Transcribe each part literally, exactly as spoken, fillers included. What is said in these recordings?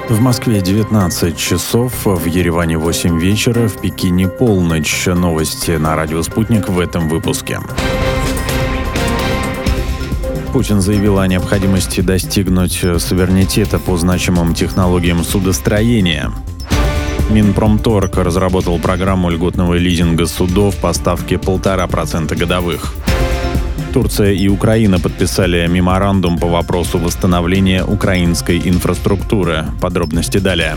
В Москве девятнадцать часов, в Ереване восемь вечера, в Пекине полночь. Новости на радио «Спутник» в этом выпуске. Путин заявил о необходимости достигнуть суверенитета по значимым технологиям судостроения. Минпромторг разработал программу льготного лизинга судов по ставке полтора процента годовых. Турция и Украина подписали меморандум по вопросу восстановления украинской инфраструктуры. Подробности далее.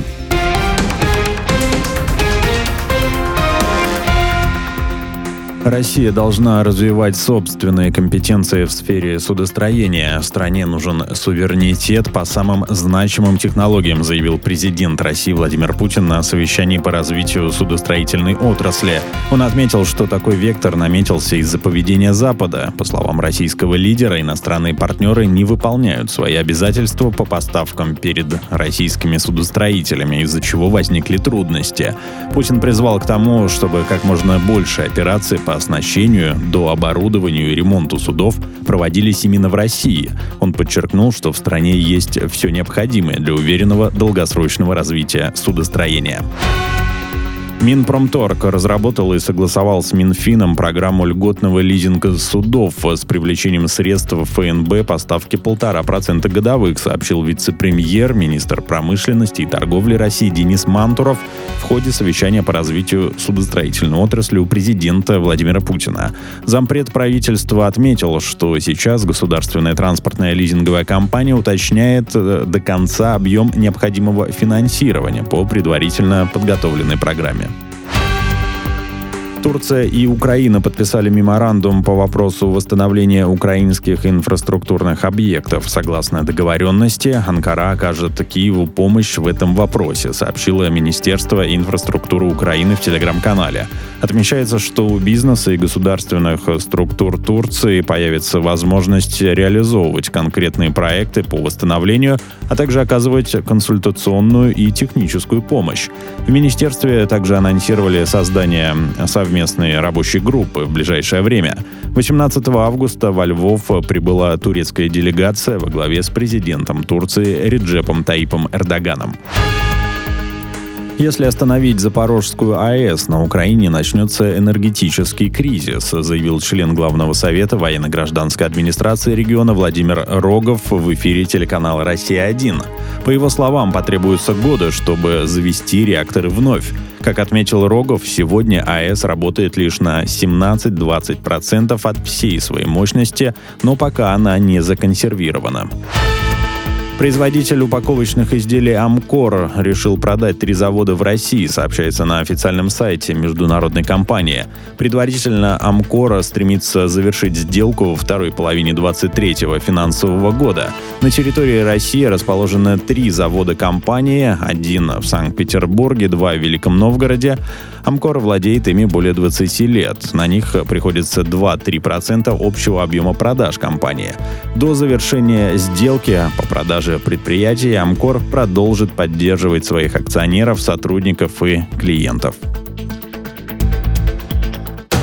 Россия должна развивать собственные компетенции в сфере судостроения. Стране нужен суверенитет по самым значимым технологиям, заявил президент России Владимир Путин на совещании по развитию судостроительной отрасли. Он отметил, что такой вектор наметился из-за поведения Запада. По словам российского лидера, иностранные партнеры не выполняют свои обязательства по поставкам перед российскими судостроителями, из-за чего возникли трудности. Путин призвал к тому, чтобы как можно больше операций по оснащению, до оборудованию и ремонту судов проводились именно в России. Он подчеркнул, что в стране есть все необходимое для уверенного долгосрочного развития судостроения. Минпромторг разработал и согласовал с Минфином программу льготного лизинга судов с привлечением средств эф эн бэ по ставке полтора процента годовых, сообщил вице-премьер, министр промышленности и торговли России Денис Мантуров в ходе совещания по развитию судостроительной отрасли у президента Владимира Путина. Зампред правительства отметил, что сейчас государственная транспортная лизинговая компания уточняет до конца объем необходимого финансирования по предварительно подготовленной программе. Турция и Украина подписали меморандум по вопросу восстановления украинских инфраструктурных объектов. Согласно договоренности, Анкара окажет Киеву помощь в этом вопросе, сообщило Министерство инфраструктуры Украины в телеграм-канале. Отмечается, что у бизнеса и государственных структур Турции появится возможность реализовывать конкретные проекты по восстановлению, а также оказывать консультационную и техническую помощь. В министерстве также анонсировали создание совместной местные рабочие группы в ближайшее время. восемнадцатого августа во Львов прибыла турецкая делегация во главе с президентом Турции Реджепом Таипом Эрдоганом. Если остановить Запорожскую АЭС, на Украине начнется энергетический кризис, заявил член Главного совета военно-гражданской администрации региона Владимир Рогов в эфире телеканала «Россия-один». По его словам, потребуются годы, чтобы завести реакторы вновь. Как отметил Рогов, сегодня АЭС работает лишь на семнадцать-двадцать процентов от всей своей мощности, но пока она не законсервирована. Производитель упаковочных изделий «Амкор» решил продать три завода в России, сообщается на официальном сайте международной компании. Предварительно «Амкор» стремится завершить сделку во второй половине двадцать третьего финансового года. На территории России расположены три завода компании, один в Санкт-Петербурге, два в Великом Новгороде. «Амкор» владеет ими более двадцати лет. На них приходится два-три процента общего объема продаж компании. До завершения сделки по продаже предприятий «Амкор» продолжит поддерживать своих акционеров, сотрудников и клиентов.